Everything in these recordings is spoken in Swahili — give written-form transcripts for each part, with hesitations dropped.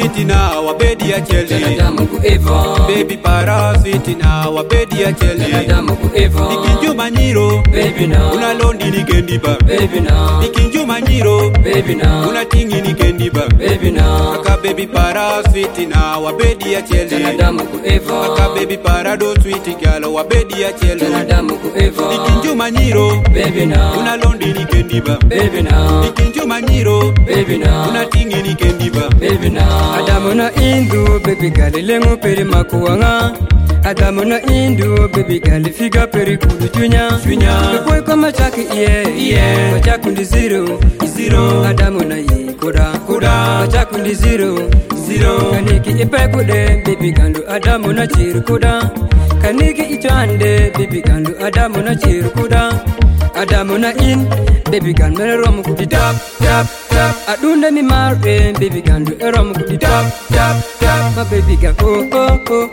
parasite na wabedi ya cheli. Janadamu ku Eva. Baby parasite na wabedi ya cheli. Janadamu ku Eva. Nikinjuma nyiro. Baby na. Unalondi nikendiba. Baby na. Nikinjuma nyiro. Baby na. Unatingi nikendiba. Baby na. Aka baby parasite na wabedi ya cheli. Janadamu ku Eva. Aka baby parado sweet girl wabedi ya cheli. Janadamu ku Eva. Nikinjuma nyiro. Baby na. Unalondi nikendiba. Baby na. Nikinjuma nyiro. Baby na. Unatingi nikendiba. Baby na. Adamu na Indu baby girl lengo peri makuanga. Adamu na Indu baby girl figa peri kudu chunya. Kwa kama chaki yeah. Machaku ndi zero. Adamu na ye kuda. Machaku ndi zero. Kaniki ipe kude baby gandu Adamu na chiru kuda. Kaniki ichande baby gandu Adamu na chiru kuda. Adamu na in baby gandu rom kudi tap. Adunda mi marre baby gandu rom kudi tap. My baby girl oh.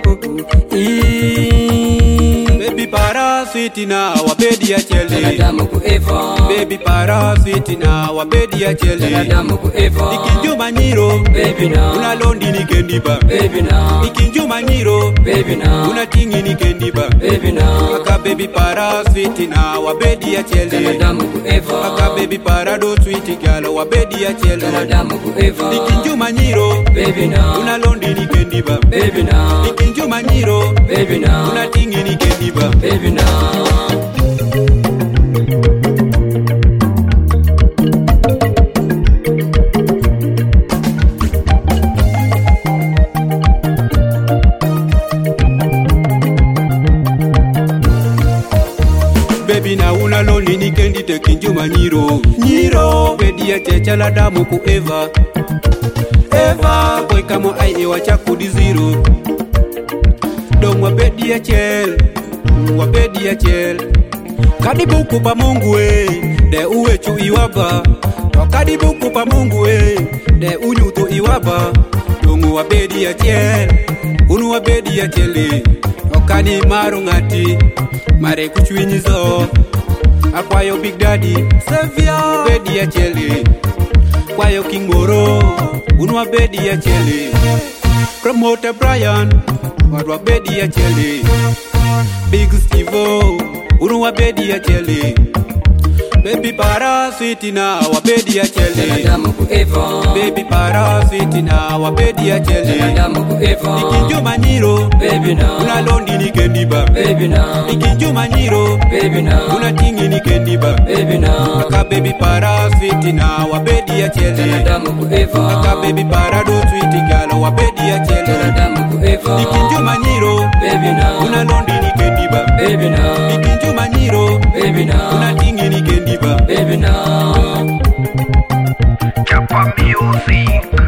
Baby parasite na wabedi ya cheli. Janadamu ku Eva. Baby parasite na wabedi ya cheli. Janadamu ku Eva. Nikinjuma nyiro. Baby na. Unalondi nikendiba. Baby na. Nikinjuma nyiro. Baby na. Unatingi nikendiba. Baby na. Aka baby parasite na wabedi ya cheli. Janadamu ku Eva. Aka baby parado sweet girl wabedi ya cheli. Janadamu ku Eva. Nikinjuma nyiro. Baby na. Unalondi nikendiba. Baby na. Nikinjuma nyiro. Baby na. Unatingi nikendiba. Baby na. Baby na unalondi nikendi tekinjuma nyiro. Bedi ya chechala damu ku Eva. Boy kamo ai ewa chakudi zero. Dong wabedi ya chel. Kadibu kupa Mungu de uwe chu iwaba. Kadibu kupa Mungu de unyuto iwaba. Dong wabedi ya chel. Unu wabedi ya chele. Okani marungati. Mare kuchwinyizo. Akwayo Big Daddy Savior bedi ya chele. Kwayo Kingoro unu wabedi ya chele. Promoter Brian wadwa bedi ya chele. Big Stevo unu wabedi ya chele. Baby parasite na wabedi ya chele. Janadamu ku Eva. Baby parasite na wabedi ya chele. Janadamu ku Eva. Nikinjuma nyiro. Baby na. Unalondi nikendiba. Baby na. Nikinjuma nyiro. Baby na. Unatingi nikendiba. Baby na. Aka baby parasite na wabedi ya chele. Janadamu ku Eva. Aka baby parado sweet girl wabedi ya chele. Janadamu ku Eva. Nikinjuma nyiro. Baby na. Unalondi nikendiba. Baby na. Nikinjuma nyiro. Baby na. Unatingi nikendiba. Baby na. Chapa music.